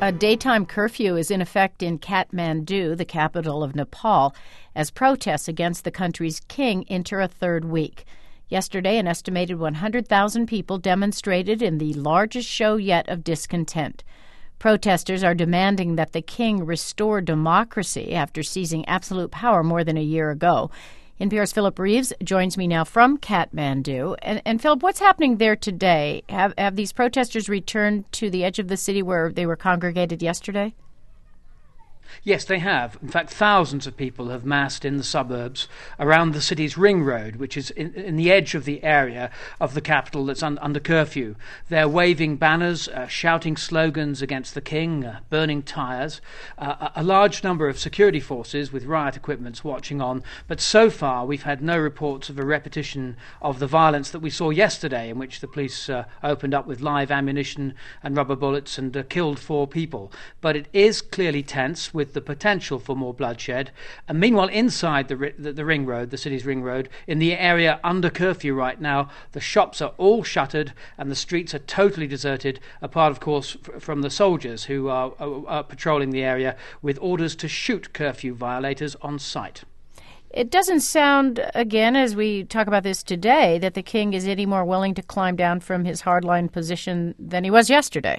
A daytime curfew is in effect in Kathmandu, the capital of Nepal, as protests against the country's king enter a third week. Yesterday, an estimated 100,000 people demonstrated in the largest show yet of discontent. Protesters are demanding that the king restore democracy after seizing absolute power more than a year ago. NPR's Philip Reeves joins me now from Kathmandu. And Philip, what's happening there today? Have these protesters returned to the edge of the city where they were congregated yesterday? Yes, they have. In fact, thousands of people have massed in the suburbs around the city's ring road, which is in the edge of the area of the capital that's under curfew. They're waving banners, shouting slogans against the king, burning tyres. A large number of security forces with riot equipment watching on. But so far, we've had no reports of a repetition of the violence that we saw yesterday, in which the police opened up with live ammunition and rubber bullets and killed 4 people. But it is clearly tense, with the potential for more bloodshed. And meanwhile, inside the ring road, the city's ring road, in the area under curfew right now, the shops are all shuttered and the streets are totally deserted, apart, of course, from the soldiers who are patrolling the area with orders to shoot curfew violators on sight. It doesn't sound, again, as we talk about this today, that the king is any more willing to climb down from his hardline position than he was yesterday.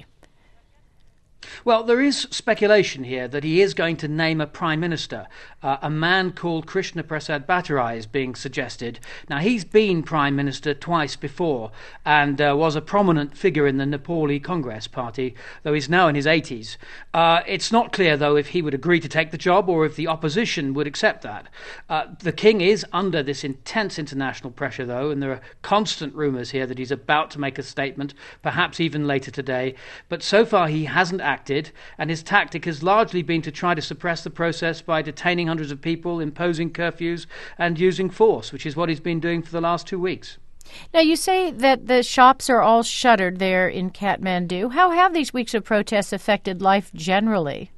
Well, there is speculation here that he is going to name a prime minister. A man called Krishna Prasad Bhattarai is being suggested. Now, he's been prime minister twice before and was a prominent figure in the Nepali Congress Party, though he's now in his 80s. It's not clear, though, if he would agree to take the job or if the opposition would accept that. The king is under this intense international pressure, though, and there are constant rumours here that he's about to make a statement, perhaps even later today. But so far, he hasn't acted, and his tactic has largely been to try to suppress the process by detaining hundreds of people, imposing curfews, and using force, which is what he's been doing for the last 2 weeks. Now, you say that the shops are all shuttered there in Kathmandu. How have these weeks of protests affected life generally?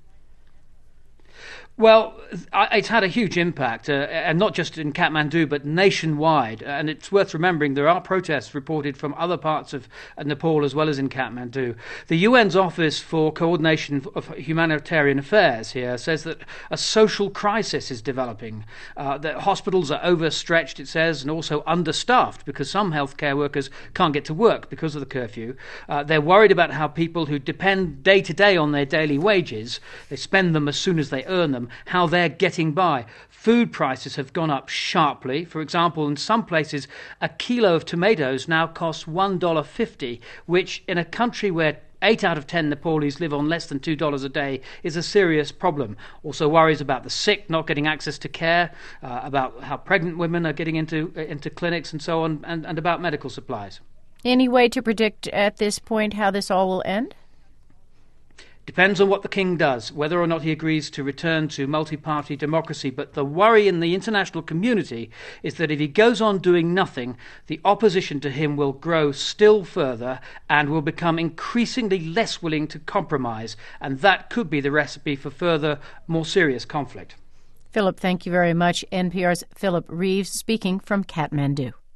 Well, it's had a huge impact, and not just in Kathmandu, but nationwide. And it's worth remembering there are protests reported from other parts of Nepal as well as in Kathmandu. The UN's Office for Coordination of Humanitarian Affairs here says that a social crisis is developing. That hospitals are overstretched, it says, and also understaffed because some healthcare workers can't get to work because of the curfew. They're worried about how people who depend day to day on their daily wages, they spend them as soon as they earn them, how they're getting by. Food prices have gone up sharply. For example, in some places, a kilo of tomatoes now costs $1.50, which in a country where 8 out of 10 Nepalese live on less than $2 a day is a serious problem. Also worries about the sick not getting access to care, about how pregnant women are getting into clinics and so on, and about medical supplies. Any way to predict at this point how this all will end? Depends on what the king does, whether or not he agrees to return to multi-party democracy. But the worry in the international community is that if he goes on doing nothing, the opposition to him will grow still further and will become increasingly less willing to compromise. And that could be the recipe for further, more serious conflict. Philip, thank you very much. NPR's Philip Reeves speaking from Kathmandu.